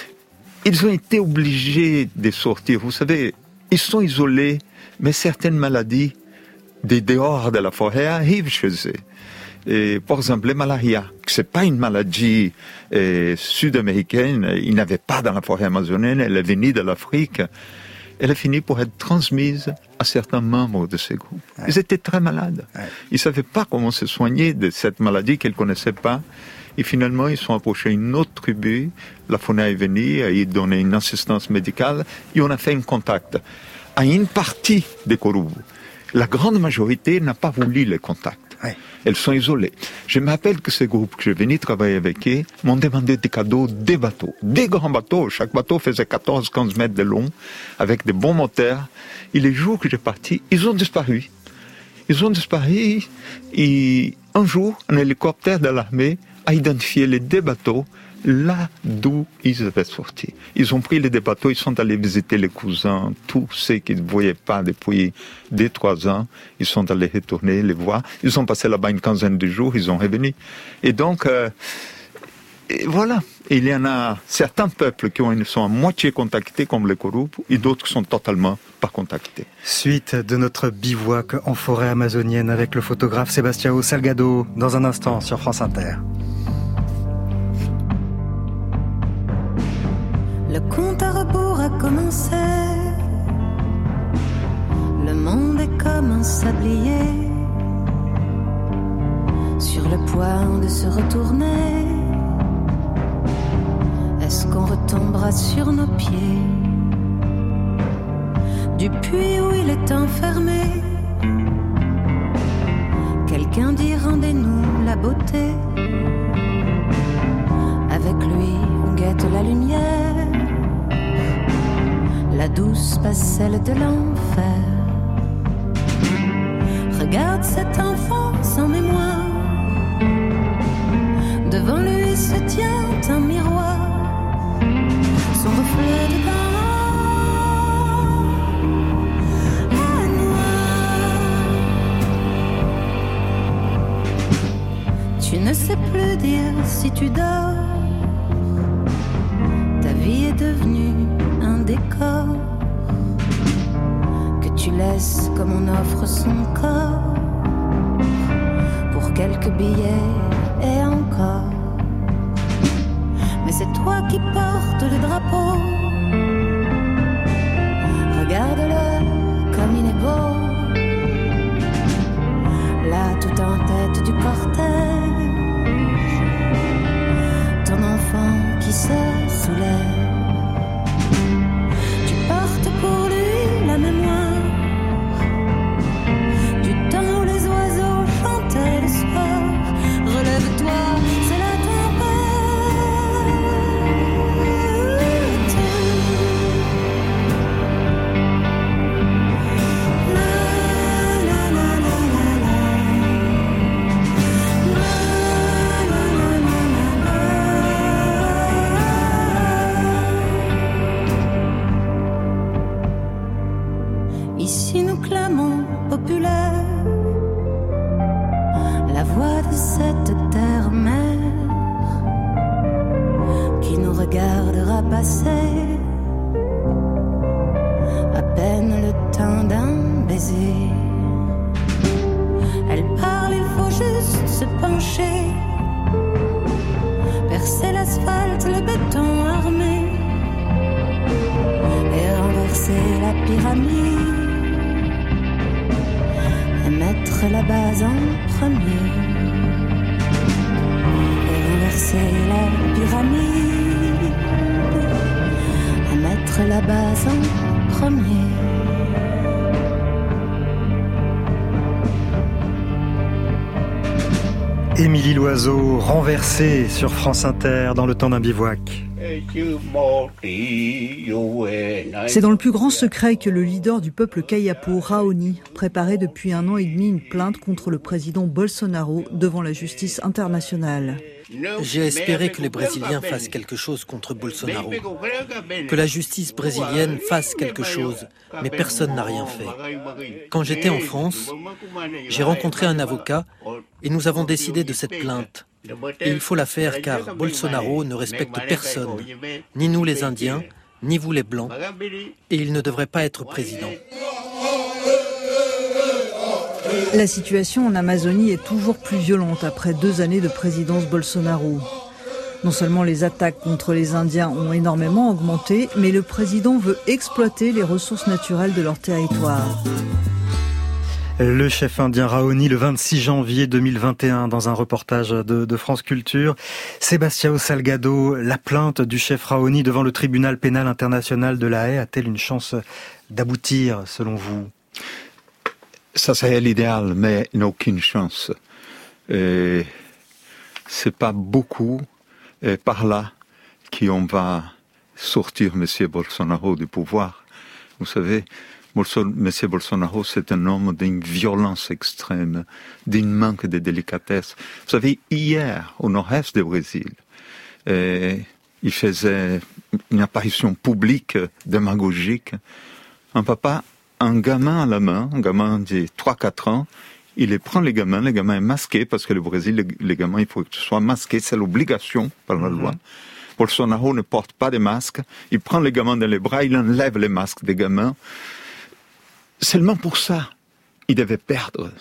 Speaker 7: ils ont été obligés de sortir. Vous savez, ils sont isolés, mais certaines maladies des dehors de la forêt arrivent chez eux. Et, par exemple, la malaria, c'est pas une maladie euh, sud-américaine, il n'y avait pas dans la forêt amazonienne, elle est venue de l'Afrique, elle a fini pour être transmise à certains membres de ces groupes. Ouais. Ils étaient très malades. Ouais. Ils ne savaient pas comment se soigner de cette maladie qu'ils ne connaissaient pas. Et finalement, ils sont approchés une autre tribu, la fauna est venue, ils donnaient une assistance médicale, et on a fait un contact. À une partie des Korubo, la grande majorité n'a pas voulu les contacts. Ouais. Elles sont isolées. Je me rappelle que ces groupes que je venais travailler avec eux m'ont demandé des cadeaux, des bateaux, des grands bateaux. Chaque bateau faisait quatorze à quinze mètres de long, avec des bons moteurs. Et les jours que j'ai parti, ils ont disparu. Ils ont disparu. Et un jour, un hélicoptère de l'armée a identifié les deux bateaux là d'où ils avaient sorti. Ils ont pris les deux bateaux, ils sont allés visiter les cousins, tous ceux qu'ils ne voyaient pas depuis deux, trois ans, ils sont allés retourner les voir. Ils ont passé là-bas une quinzaine de jours, ils sont revenus. Et donc, euh, et voilà. Il y en a certains peuples qui ont, sont à moitié contactés, comme les Korubo, et d'autres qui sont totalement pas contactés.
Speaker 3: Suite de notre bivouac en forêt amazonienne avec le photographe Sebastião Salgado, dans un instant sur France Inter.
Speaker 10: Le compte à rebours a commencé. Le monde est comme un sablier sur le point de se retourner. Est-ce qu'on retombera sur nos pieds du puits où il est enfermé? Quelqu'un dit rendez-nous la beauté. Avec lui on guette la lumière, la douce passerelle de l'enfer. Regarde cet enfant sans mémoire, devant lui se tient un miroir, son reflet dedans est noir. Tu ne sais plus dire si tu dors, ta vie est devenue un décor que tu laisses comme on offre son corps pour quelques billets et encore. Mais c'est toi qui portes le drapeau. Regarde-le comme il est beau, là tout en tête du cortège. Ton enfant qui embrasser. À peine le temps d'un baiser. Elle parle, il faut juste se pencher. Percer l'asphalte, le béton armé. Et renverser la pyramide. Et mettre la base en premier. Et renverser la pyramide. Et mettre la base en premier.
Speaker 3: Émilie Loiseau, renversée sur France Inter dans le temps d'un bivouac.
Speaker 13: C'est dans le plus grand secret que le leader du peuple Kayapo, Raoni, préparait depuis un an et demi une plainte contre le président Bolsonaro devant la justice internationale.
Speaker 14: J'ai espéré que les Brésiliens fassent quelque chose contre Bolsonaro, que la justice brésilienne fasse quelque chose, mais personne n'a rien fait. Quand j'étais en France, j'ai rencontré un avocat et nous avons décidé de cette plainte. Et il faut la faire car Bolsonaro ne respecte personne, ni nous les Indiens, ni vous les Blancs, et il ne devrait pas être président.
Speaker 13: La situation en Amazonie est toujours plus violente après deux années de présidence Bolsonaro. Non seulement les attaques contre les Indiens ont énormément augmenté, mais le président veut exploiter les ressources naturelles de leur territoire.
Speaker 3: Le chef indien Raoni, le vingt-six janvier deux mille vingt et un, dans un reportage de, de France Culture. Sebastião Salgado, la plainte du chef Raoni devant le tribunal pénal international de La Haye a-t-elle une chance d'aboutir, selon vous ?
Speaker 7: Ça serait l'idéal, mais il n'a aucune chance. Et c'est pas beaucoup et par là qu'on va sortir M. Bolsonaro du pouvoir. Vous savez, M. Bolsonaro, c'est un homme d'une violence extrême, d'un manque de délicatesse. Vous savez, hier, au nord-est du Brésil, et il faisait une apparition publique, démagogique. Un papa, un gamin à la main, un gamin de trois quatre ans, il prend les gamins, le gamin est masqué, parce que le Brésil, les, les gamins, il faut qu'ils soient masqués, c'est l'obligation par la loi. Mm-hmm. Bolsonaro ne porte pas de masque, il prend les gamins dans les bras, il enlève les masques des gamins. Seulement pour ça, il devait perdre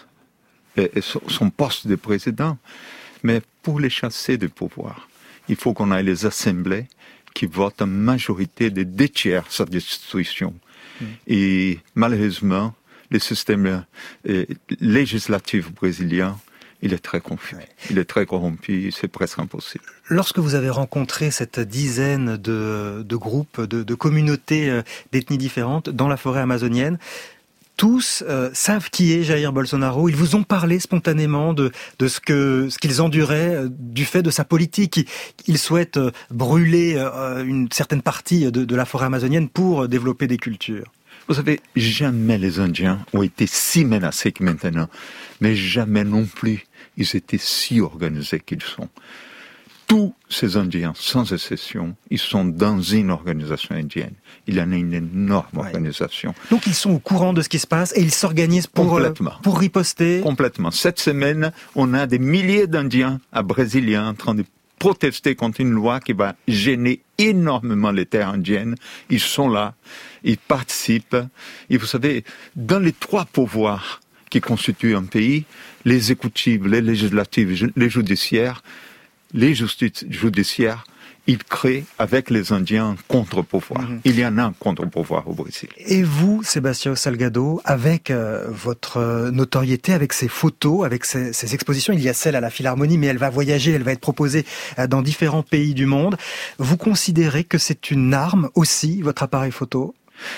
Speaker 7: son poste de président. Mais pour les chasser du pouvoir, il faut qu'on ait les assemblées qui votent en majorité de deux tiers sa destitution. Mmh. Et malheureusement, le système euh, législatif brésilien, il est très confus, ouais. il est très corrompu, c'est presque impossible.
Speaker 3: Lorsque vous avez rencontré cette dizaine de, de groupes, de, de communautés euh, d'ethnies différentes dans la forêt amazonienne, tous euh, savent qui est Jair Bolsonaro. Ils vous ont parlé spontanément de, de ce que ce qu'ils enduraient euh, du fait de sa politique. Ils, ils souhaitent euh, brûler euh, une certaine partie de, de la forêt amazonienne pour euh, développer des cultures.
Speaker 7: Vous savez, jamais les Indiens ont été si menacés que maintenant, mais jamais non plus ils étaient si organisés qu'ils sont. Tous ces Indiens, sans exception, ils sont dans une organisation indienne. Il y en a une énorme ouais. organisation.
Speaker 3: Donc ils sont au courant de ce qui se passe et ils s'organisent pour, euh, pour riposter.
Speaker 7: Complètement. Cette semaine, on a des milliers d'Indiens, à Brésiliens, en train de protester contre une loi qui va gêner énormément les terres indiennes. Ils sont là, ils participent. Et vous savez, dans les trois pouvoirs qui constituent un pays, les exécutifs, les législatifs, les judiciaires, les justices judiciaires, ils créent avec les Indiens un contre-pouvoir. Mmh. Il y en a un contre-pouvoir au Brésil.
Speaker 3: Et vous, Sebastião Salgado, avec euh, votre notoriété, avec ces photos, avec ces, ces expositions, il y a celle à la Philharmonie, mais elle va voyager, elle va être proposée euh, dans différents pays du monde. Vous considérez que c'est une arme aussi, votre appareil photo ?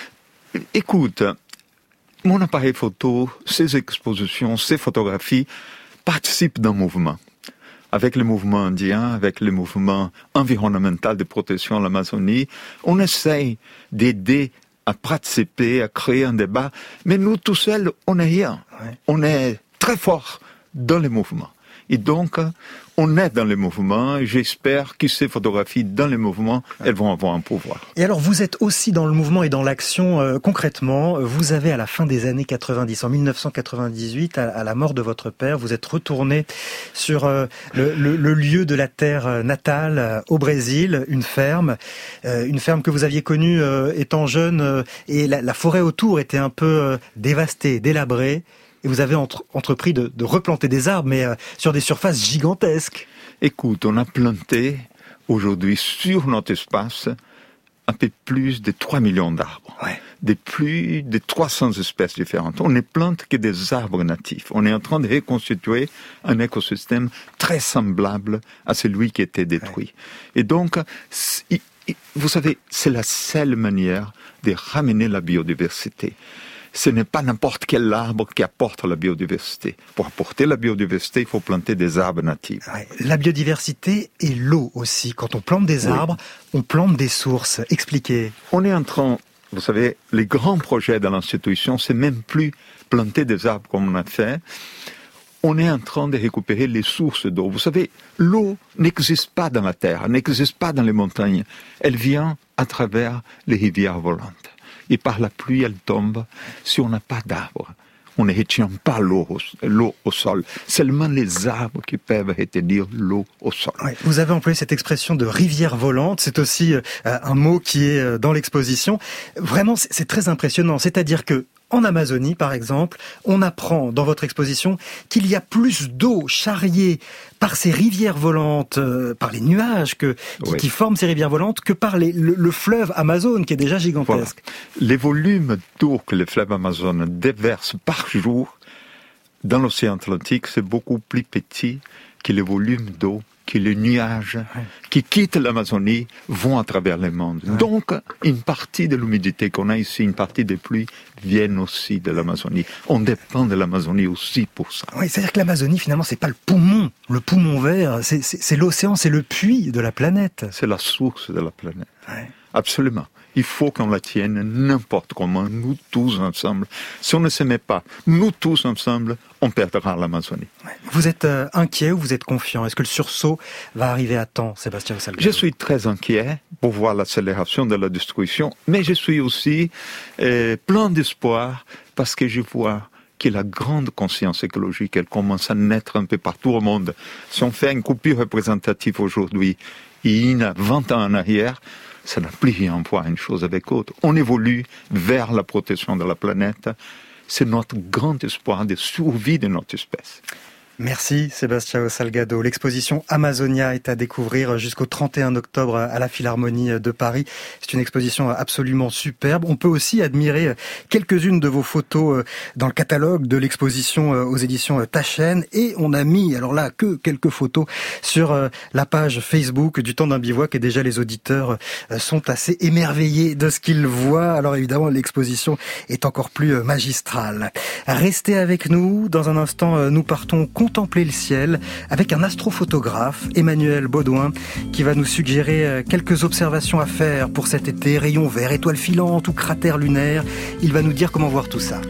Speaker 7: Écoute, mon appareil photo, ces expositions, ces photographies participent d'un mouvement. Avec le mouvement indien, avec le mouvement environnemental de protection de l'Amazonie, on essaye d'aider à participer, à créer un débat, mais nous tout seuls, on n'est rien. Ouais. On est très forts dans les mouvements. Et donc, on est dans les mouvements et j'espère que ces photographies dans les mouvements, elles vont avoir un pouvoir.
Speaker 3: Et alors, vous êtes aussi dans le mouvement et dans l'action. Euh, concrètement, vous avez à la fin des années quatre-vingt-dix, en dix-neuf cent quatre-vingt-dix-huit, à, à la mort de votre père, vous êtes retourné sur euh, le, le, le lieu de la terre natale, euh, au Brésil, une ferme, euh, une ferme que vous aviez connue euh, étant jeune, euh, et la, la forêt autour était un peu euh, dévastée, délabrée. Et vous avez entre, entrepris de, de replanter des arbres, mais euh, sur des surfaces gigantesques.
Speaker 7: Écoute, on a planté aujourd'hui sur notre espace un peu plus de trois millions d'arbres. Ouais. De plus de trois cents espèces différentes. On ne plante que des arbres natifs. On est en train de reconstituer un écosystème très semblable à celui qui était détruit. Ouais. Et donc, vous savez, c'est la seule manière de ramener la biodiversité. Ce n'est pas n'importe quel arbre qui apporte la biodiversité. Pour apporter la biodiversité, il faut planter des arbres natifs.
Speaker 3: Ouais, la biodiversité et l'eau aussi. Quand on plante des oui. arbres, on plante des sources. Expliquez.
Speaker 7: On est en train, vous savez, les grands projets de l'institution, c'est même plus planter des arbres comme on a fait. On est en train de récupérer les sources d'eau. Vous savez, l'eau n'existe pas dans la terre, n'existe pas dans les montagnes. Elle vient à travers les rivières volantes. Et par la pluie, elle tombe. Si on n'a pas d'arbres, on ne retient pas l'eau, l'eau au sol. Seulement les arbres qui peuvent retenir l'eau au sol.
Speaker 3: Ouais, vous avez employé cette expression de rivière volante. C'est aussi euh, un mot qui est dans l'exposition. Vraiment, c'est, c'est très impressionnant. C'est-à-dire que en Amazonie, par exemple, on apprend dans votre exposition qu'il y a plus d'eau charriée par ces rivières volantes, euh, par les nuages que, qui, oui. qui forment ces rivières volantes, que par les, le, le fleuve Amazone, qui est déjà gigantesque.
Speaker 7: Voilà. Les volumes d'eau que le fleuve Amazone déverse par jour dans l'océan Atlantique, c'est beaucoup plus petit que les volumes d'eau que les nuages ouais. qui quittent l'Amazonie vont à travers le monde. Ouais. Donc, une partie de l'humidité qu'on a ici, une partie des pluies, viennent aussi de l'Amazonie. On dépend de l'Amazonie aussi pour ça.
Speaker 3: Oui, c'est-à-dire que l'Amazonie, finalement, c'est pas le poumon, le poumon vert, c'est, c'est, c'est l'océan, c'est le puits de la planète.
Speaker 7: C'est la source de la planète. Ouais. Absolument. Il faut qu'on la tienne n'importe comment, nous tous ensemble. Si on ne se met pas, nous tous ensemble, on perdra l'Amazonie.
Speaker 3: Vous êtes euh, inquiet ou vous êtes confiant? Est-ce que le sursaut va arriver à temps, Sébastien Salgado?
Speaker 7: Je suis très inquiet pour voir l'accélération de la destruction, mais je suis aussi euh, plein d'espoir parce que je vois que la grande conscience écologique, elle commence à naître un peu partout au monde. Si on fait une coupure représentative aujourd'hui, il y a vingt ans en arrière, ça n'a plus rien à voir une chose avec l'autre. On évolue vers la protection de la planète. C'est notre grand espoir de survie de notre espèce.
Speaker 3: Merci Sébastien Salgado. L'exposition Amazonia est à découvrir jusqu'au trente et un octobre à la Philharmonie de Paris. C'est une exposition absolument superbe. On peut aussi admirer quelques-unes de vos photos dans le catalogue de l'exposition aux éditions Taschen. Et on a mis, alors là, que quelques photos sur la page Facebook du Temps d'un bivouac. Et déjà, les auditeurs sont assez émerveillés de ce qu'ils voient. Alors évidemment, l'exposition est encore plus magistrale. Restez avec nous. Dans un instant, nous partons contempler le ciel avec un astrophotographe, Emmanuel Baudouin, qui va nous suggérer quelques observations à faire pour cet été, rayons verts, étoiles filantes ou cratères lunaires. Il va nous dire comment voir tout ça.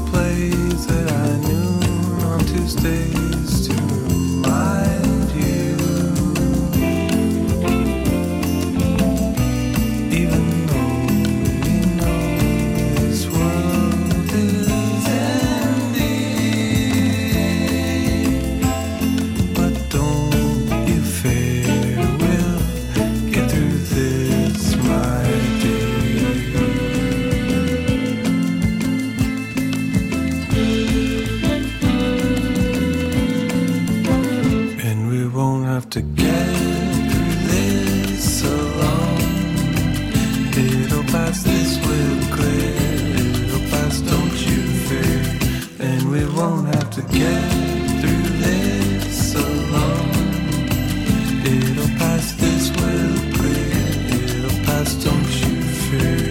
Speaker 15: Tuesdays to remind you. to get through this alone. It'll pass, this will clear. It'll pass, don't you fear. And we won't have to get through this alone. It'll pass, this will clear. It'll pass, don't you fear.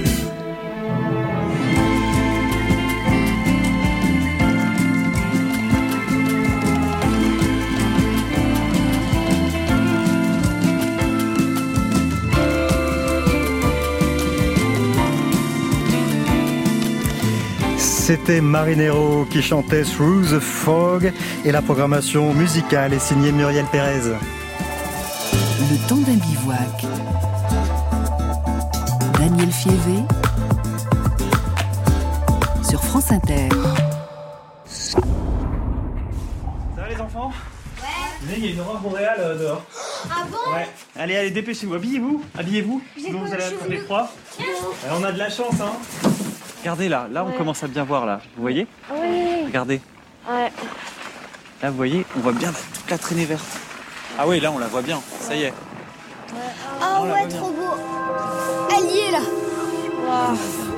Speaker 3: C'était Marinero qui chantait Through the Fog et la programmation musicale est signée Muriel Pérez.
Speaker 4: Le temps d'un bivouac. Daniel Fievé sur France Inter.
Speaker 16: Ça va les enfants? Ouais. Venez, il y a une aurore boréale euh, dehors.
Speaker 17: Ah bon?
Speaker 16: Ouais. Allez, allez, dépêchez-vous, habillez-vous, habillez-vous. Sinon vous allez attraper froid. Euh, on a de la chance, hein. Regardez là, là on ouais. commence à bien voir là. Vous voyez?
Speaker 17: Oui.
Speaker 16: Regardez.
Speaker 17: Ouais.
Speaker 16: Là vous voyez, on voit bien toute la traînée verte. Ah oui, là on la voit bien, ça y est.
Speaker 17: Ah oh, ouais, trop beau. Elle y est là. Wow.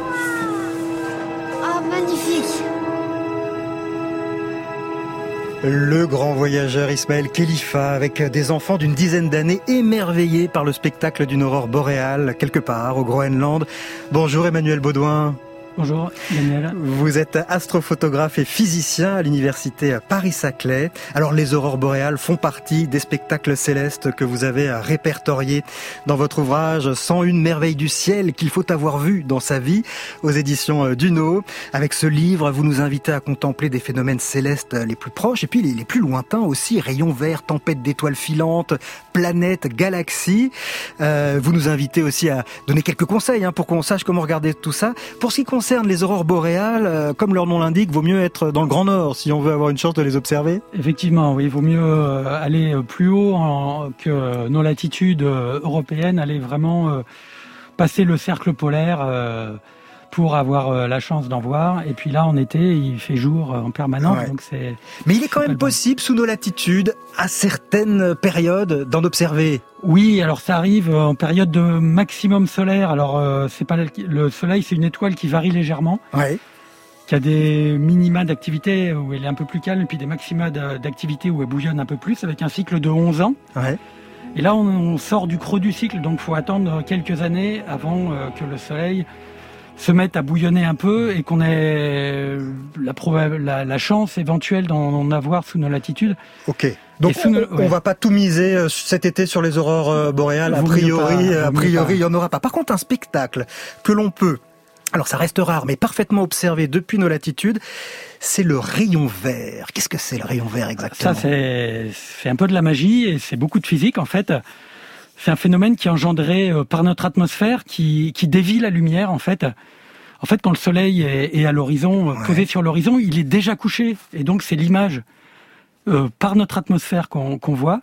Speaker 17: Ah, magnifique.
Speaker 3: Le grand voyageur Ismaël Khalifa avec des enfants d'une dizaine d'années émerveillés par le spectacle d'une aurore boréale quelque part au Groenland. Bonjour Emmanuel Baudouin.
Speaker 18: Bonjour Daniel.
Speaker 3: Vous êtes astrophotographe et physicien à l'université Paris-Saclay. Alors les aurores boréales font partie des spectacles célestes que vous avez répertoriés dans votre ouvrage cent une merveilles du ciel qu'il faut avoir vu dans sa vie aux éditions Duno. Avec ce livre, vous nous invitez à contempler des phénomènes célestes les plus proches et puis les plus lointains aussi, rayons verts, tempêtes d'étoiles filantes, planètes, galaxies. Euh, vous nous invitez aussi à donner quelques conseils hein, pour qu'on sache comment regarder tout ça. Pour ce qui concerne concerne les aurores boréales, euh, comme leur nom l'indique, vaut mieux être dans le Grand Nord si on veut avoir une chance de les observer.
Speaker 18: Effectivement, oui, il vaut mieux euh, aller plus haut en, que nos latitudes euh, européennes, aller vraiment euh, passer le cercle polaire euh, pour avoir euh, la chance d'en voir. Et puis là, en été, il fait jour en permanence.
Speaker 3: Ouais.
Speaker 18: Donc c'est,
Speaker 3: Mais il est quand même possible, sous nos latitudes, à certaines périodes, d'en observer.
Speaker 18: Oui, alors ça arrive en période de maximum solaire. Alors euh, c'est pas le, le soleil, c'est une étoile qui varie légèrement.
Speaker 3: Ouais.
Speaker 18: Qui a des minima d'activité où elle est un peu plus calme et puis des maxima d'activité où elle bouillonne un peu plus avec un cycle de onze ans.
Speaker 3: Ouais.
Speaker 18: Et là on, on sort du creux du cycle, donc faut attendre quelques années avant euh, que le soleil se mette à bouillonner un peu et qu'on ait la, proba- la, la chance éventuelle d'en, d'en avoir sous nos latitudes.
Speaker 3: Ok. Donc on, nos, ouais. on va pas tout miser euh, cet été sur les aurores euh, boréales. A priori, pas, a priori, il y en aura pas. Par contre, un spectacle que l'on peut, alors ça reste rare, mais parfaitement observé depuis nos latitudes, c'est le rayon vert. Qu'est-ce que c'est le rayon vert exactement?
Speaker 18: Ça, c'est, c'est un peu de la magie et c'est beaucoup de physique en fait. C'est un phénomène qui est engendré par notre atmosphère, qui, qui dévie la lumière en fait. En fait, quand le soleil est, est à l'horizon, ouais. posé sur l'horizon, il est déjà couché. Et donc, c'est l'image euh, par notre atmosphère qu'on, qu'on voit.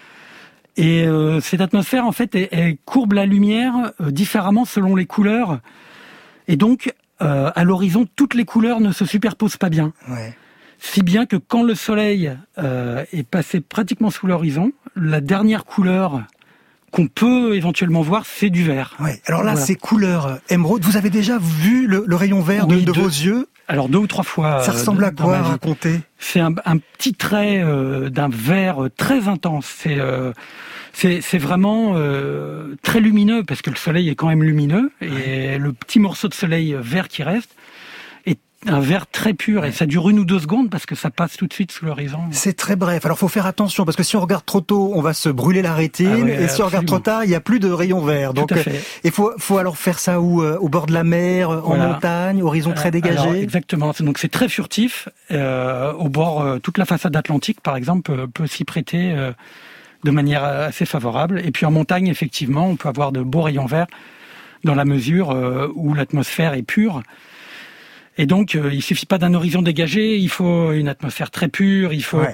Speaker 18: Et euh, cette atmosphère, en fait, elle, elle courbe la lumière euh, différemment selon les couleurs. Et donc, euh, à l'horizon, toutes les couleurs ne se superposent pas bien.
Speaker 3: Ouais.
Speaker 18: Si bien que quand le soleil euh, est passé pratiquement sous l'horizon, la dernière couleur qu'on peut éventuellement voir, c'est du vert.
Speaker 3: Ouais. Alors là,
Speaker 18: voilà.
Speaker 3: ces couleurs émeraude, vous avez déjà vu le, le rayon vert oui, de, de deux, vos yeux?
Speaker 18: Alors deux ou trois fois.
Speaker 3: Ça ressemble
Speaker 18: euh,
Speaker 3: à quoi, racontez?
Speaker 18: C'est un, un petit trait euh, d'un vert très intense. C'est euh, c'est, c'est vraiment euh, très lumineux parce que le soleil est quand même lumineux et ouais. le petit morceau de soleil vert qui reste est un vert très pur ouais. et ça dure une ou deux secondes parce que ça passe tout de suite sous l'horizon.
Speaker 3: C'est très bref. Alors faut faire attention parce que si on regarde trop tôt, on va se brûler la rétine ah ouais, et si absolument. on regarde trop tard, il n'y a plus de rayon vert. Donc il faut faut alors faire ça où euh, au bord de la mer, en voilà. montagne, horizon très dégagé.
Speaker 18: Alors, exactement. Donc c'est très furtif. Euh, au bord, euh, toute la façade atlantique, par exemple, peut, peut s'y prêter euh, de manière assez favorable. Et puis en montagne, effectivement, on peut avoir de beaux rayons verts dans la mesure euh, où l'atmosphère est pure. Et donc, euh, il suffit pas d'un horizon dégagé, il faut une atmosphère très pure, il faut... Ouais.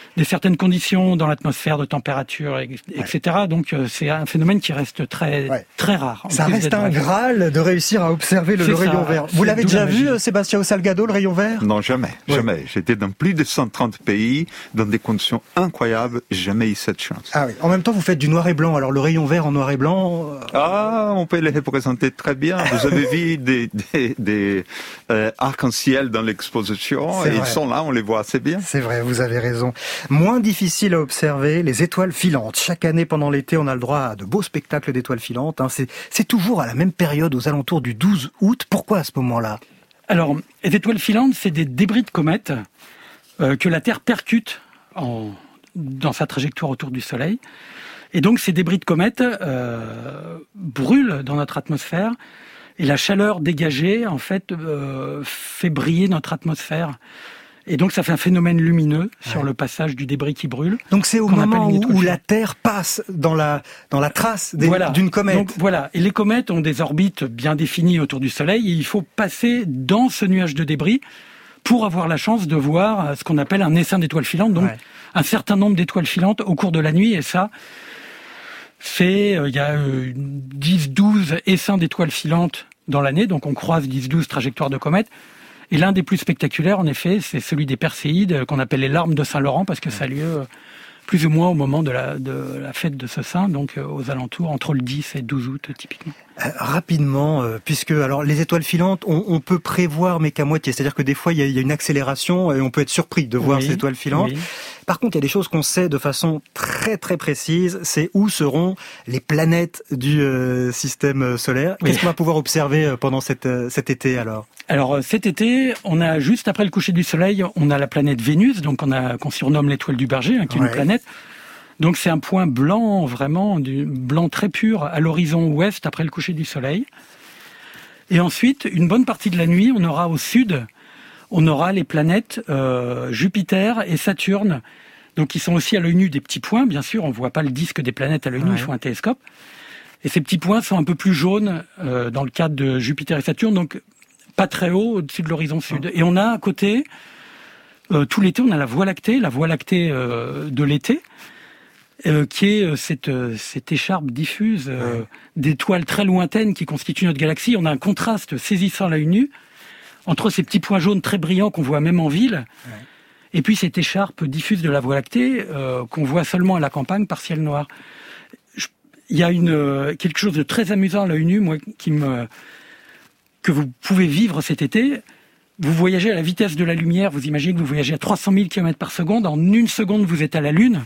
Speaker 18: des certaines conditions dans l'atmosphère de température, et cetera. Ouais. Donc c'est un phénomène qui reste très ouais. très rare.
Speaker 3: Ça reste un Graal de réussir à observer le, le rayon vert. Vous l'avez déjà vu, Sebastião Salgado, le rayon vert?
Speaker 7: Non, jamais, ouais. jamais. J'étais dans plus de cent trente pays, dans des conditions incroyables, jamais eu cette chance.
Speaker 3: Ah oui. En même temps, vous faites du noir et blanc. Alors le rayon vert en noir et blanc. Euh...
Speaker 7: Ah, on peut les représenter très bien. Vous avez vu des, des, des euh, arcs-en-ciel dans l'exposition, et vrai. Ils sont là, on les voit assez bien.
Speaker 3: C'est vrai, vous avez raison. Moins difficile à observer, les étoiles filantes. Chaque année, pendant l'été, on a le droit à de beaux spectacles d'étoiles filantes. Hein. C'est, c'est toujours à la même période, aux alentours du douze août. Pourquoi à ce moment-là?
Speaker 18: Alors, les étoiles filantes, c'est des débris de comètes euh, que la Terre percute en, dans sa trajectoire autour du Soleil. Et donc, ces débris de comètes euh, brûlent dans notre atmosphère. Et la chaleur dégagée, en fait, euh, fait briller notre atmosphère. Et donc, ça fait un phénomène lumineux sur ouais. le passage du débris qui brûle.
Speaker 3: Donc, c'est au moment où, où la Terre passe dans la, dans la trace des,
Speaker 18: voilà.
Speaker 3: d'une comète.
Speaker 18: Donc, voilà. Et les comètes ont des orbites bien définies autour du Soleil. Et il faut passer dans ce nuage de débris pour avoir la chance de voir ce qu'on appelle un essaim d'étoiles filantes. Donc, ouais. un certain nombre d'étoiles filantes au cours de la nuit. Et ça, c'est, il y a euh, dix douze essaims d'étoiles filantes dans l'année. Donc, on croise dix douze trajectoires de comètes. Et l'un des plus spectaculaires, en effet, c'est celui des Perséides, qu'on appelle les larmes de Saint-Laurent, parce que ça a lieu plus ou moins au moment de la, de la fête de ce saint, donc aux alentours, entre le dix et douze août, typiquement.
Speaker 3: Euh, rapidement, euh, puisque alors les étoiles filantes, on, on peut prévoir, mais qu'à moitié. C'est-à-dire que des fois, il y a, il y a une accélération et on peut être surpris de voir oui, ces étoiles filantes. Oui. Par contre, il y a des choses qu'on sait de façon très très précise, c'est où seront les planètes du euh, système solaire. Oui. Qu'est-ce qu'on va pouvoir observer pendant cette, euh, cet été alors?
Speaker 18: Alors cet été, on a juste après le coucher du soleil, on a la planète Vénus, donc on a qu'on surnomme l'étoile du Berger, hein, qui est ouais. une planète. Donc c'est un point blanc, vraiment du blanc très pur à l'horizon ouest après le coucher du soleil. Et ensuite, une bonne partie de la nuit, on aura au sud, on aura les planètes euh, Jupiter et Saturne, donc qui sont aussi à l'œil nu des petits points. Bien sûr, on voit pas le disque des planètes à l'œil nu, ouais. il faut un télescope. Et ces petits points sont un peu plus jaunes euh, dans le cadre de Jupiter et Saturne, donc pas très haut au-dessus de l'horizon sud. Et on a à côté, euh, tout l'été, on a la Voie lactée, la Voie lactée euh, de l'été, euh, qui est cette, cette écharpe diffuse euh, ouais. d'étoiles très lointaines qui constituent notre galaxie. On a un contraste saisissant à l'œil nu entre ces petits points jaunes très brillants qu'on voit même en ville, ouais. et puis cette écharpe diffuse de la Voie lactée euh, qu'on voit seulement à la campagne par ciel noir. Il y a une, quelque chose de très amusant à l'œil nu, moi, qui me... que vous pouvez vivre cet été. Vous voyagez à la vitesse de la lumière, vous imaginez que vous voyagez à trois cent mille kilomètres par seconde, en une seconde vous êtes à la Lune,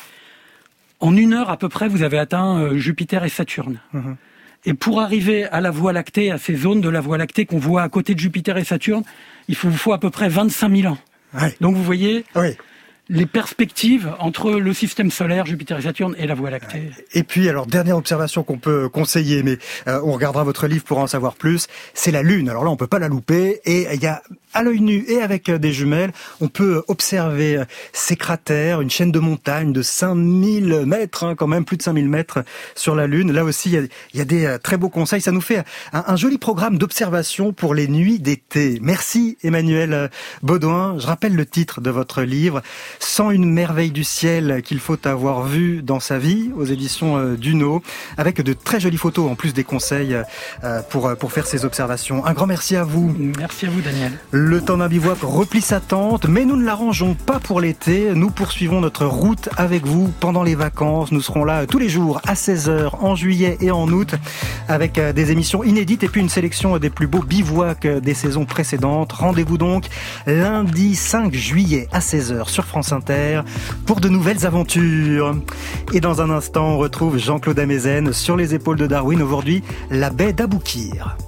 Speaker 18: en une heure à peu près vous avez atteint Jupiter et Saturne. Mmh. Et pour arriver à la Voie lactée, à ces zones de la Voie lactée qu'on voit à côté de Jupiter et Saturne, il vous faut à peu près vingt-cinq mille ans. Ouais. Donc vous voyez... Oui. Les perspectives entre le système solaire, Jupiter et Saturne, et la Voie lactée.
Speaker 3: Et puis, alors, dernière observation qu'on peut conseiller, mais euh, on regardera votre livre pour en savoir plus, c'est la Lune. Alors là, on peut pas la louper, et il y a, à l'œil nu et avec des jumelles, on peut observer ces cratères, une chaîne de montagnes de cinq mille mètres, hein, quand même, plus de cinq mille mètres sur la Lune. Là aussi, il y a, il y a des très beaux conseils. Ça nous fait un, un joli programme d'observation pour les nuits d'été. Merci, Emmanuel Baudouin. Je rappelle le titre de votre livre, cent une merveilles du ciel qu'il faut avoir vues dans sa vie, aux éditions Duno, avec de très jolies photos, en plus des conseils pour, pour faire ces observations. Un grand merci à vous.
Speaker 18: Merci à vous, Daniel.
Speaker 3: Le temps d'un bivouac replie sa tente, mais nous ne l'arrangeons pas pour l'été. Nous poursuivons notre route avec vous pendant les vacances. Nous serons là tous les jours à seize heures en juillet et en août, avec des émissions inédites et puis une sélection des plus beaux bivouacs des saisons précédentes. Rendez-vous donc lundi cinq juillet à seize heures sur France Inter pour de nouvelles aventures. Et dans un instant, on retrouve Jean-Claude Amezen sur les épaules de Darwin. Aujourd'hui, la baie d'Aboukir.